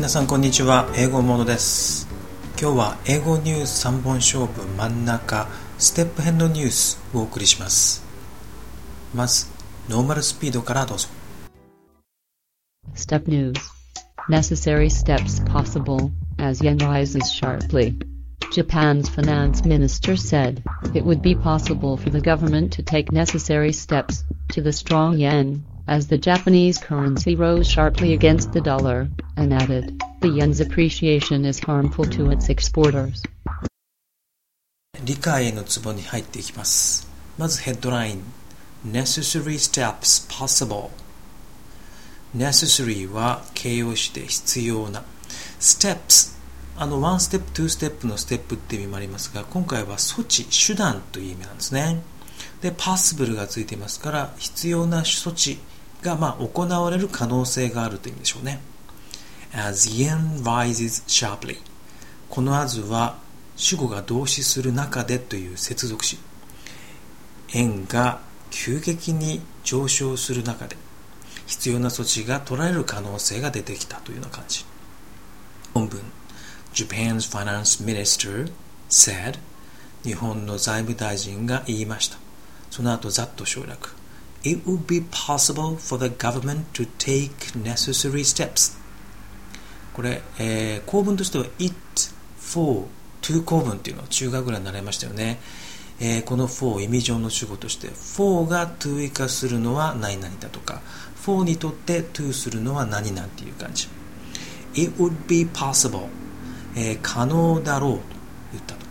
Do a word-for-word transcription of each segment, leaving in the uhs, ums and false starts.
皆さんこんにちは。英語モードです。今日は英語ニュースさんぼん勝負真ん中ステップ編のニュースをお送りします。まずノーマルスピードからどうぞ。 Step News. Necessary steps possible as yen rises sharply. Japan's finance minister said it would be possible for the government to take necessary steps to the strong yen as the Japanese currency rose sharply against the dollar, and added, the yen's appreciation is harmful to its exporters. 理解へのツボに入っていきます。まずヘッドライン Necessary steps possible。 Necessary は形容詞で必要な。 Steps、あのワンステップ、ツーステップのステップって意味もありますが、今回は措置、手段という意味なんですね。で、possible がついていますから、必要な措置がまあ行われる可能性があるという意味でしょうね。As yen rises sharply。 この as は主語が動詞する中でという接続詞。円が急激に上昇する中で必要な措置が取られる可能性が出てきたというような感じ。本文 Japan's finance minister said。 日本の財務大臣が言いました。その後ざっと省略。 It would be possible for the government to take necessary steps。 これ、えー、構文としては it, for, to 構文っていうのを中学ぐらいに習いましたよね。えー、この for 意味上の主語として for が to 以下するのは何々だとか for にとって to するのは何々っていう感じ。 It would be possible、えー、可能だろうと言ったと。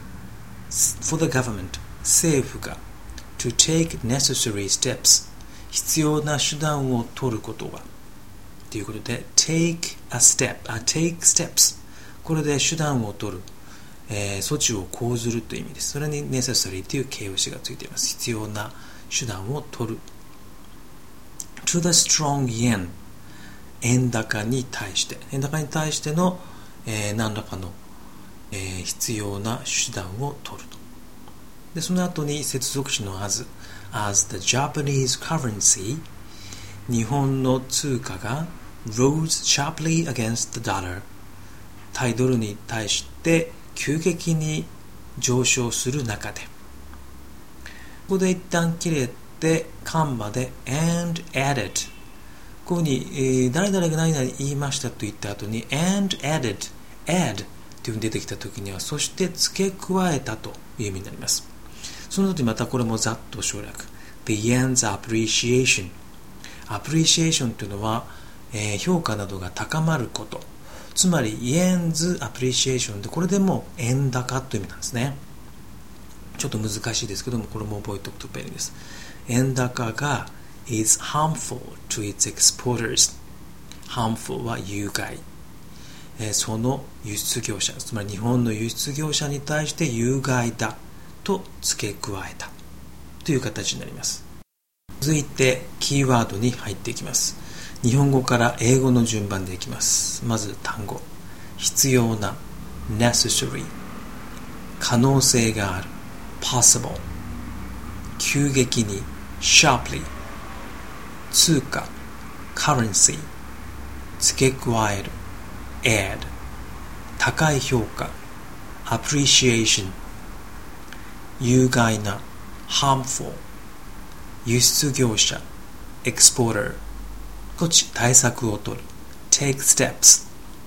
For the government 政府が to take necessary steps 必要な手段を取ることはということで take a step、あ take steps これで手段を取る、えー、措置を講ずるという意味です。それに necessary という形容詞がついています。必要な手段を取る。 to the strong yen 円高に対して円高に対しての、えー、何らかの、えー、必要な手段を取ると。でその後に接続詞の as as the Japanese currency 日本の通貨が rose sharply against the dollar 対ドルに対して急激に上昇する中で、ここで一旦切れてカンマで and added こういうふうに、えー、誰々が何々言いましたと言った後に and added add というふうに出てきた時にはそして付け加えたという意味になります。その時またこれもざっと省略。 The yen's appreciation appreciation というのは、えー、評価などが高まること、つまり yen's appreciation でこれでも円高という意味なんですね。ちょっと難しいですけどもこれも覚えておくと便利です。円高が is harmful to its exporters。 harmful は有害、えー、その輸出業者、つまり日本の輸出業者に対して有害だと付け加えたという形になります。続いてキーワードに入っていきます。日本語から英語の順番でいきます。まず単語、必要な necessary、 可能性がある possible、 急激に sharply、 通貨 currency、 付け加える add、 高い評価 appreciation、有害な harmful、 輸出業者 exporter、 措置対策を取る take steps、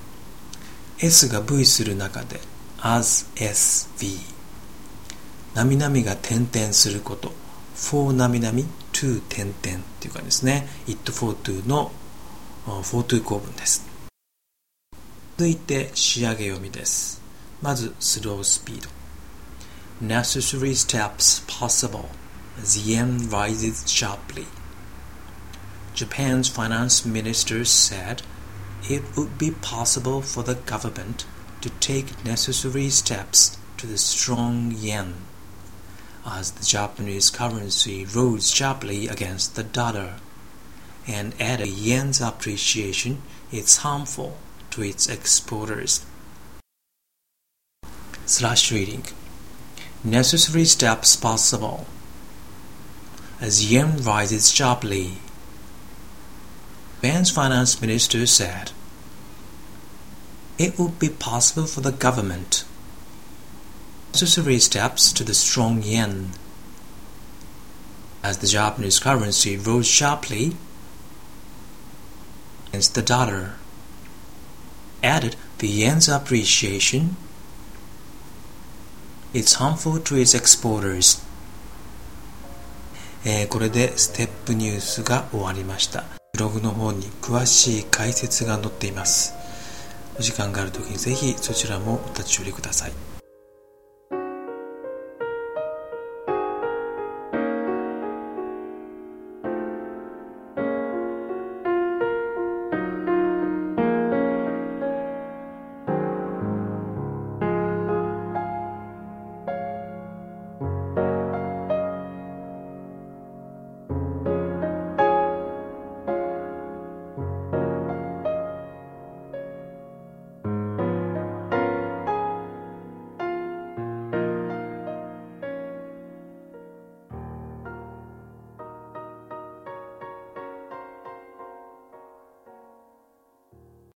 S が V する中で as S V、 なみなみが点々すること for なみなみ to 点々っていう感じですね。 it for to の for to 構文です。続いて仕上げ読みです。まずスロースピード。Necessary steps possible as yen rises sharply. Japan's finance minister said it would be possible for the government to take necessary steps to the strong yen as the Japanese currency rose sharply against the dollar, and added yen's appreciation is harmful to its exporters. Slash reading. Necessary steps possible as yen rises sharply. Japan's finance minister said it would be possible for the government necessary steps to the strong yen. As the Japanese currency rose sharply against the dollar, added the yen's appreciation, it's harmful to its exporters. えー、これでステップニュースが終わりました。ブログの方に詳しい解説が載っています。お時間があるときにぜひそちらもお立ち寄りください。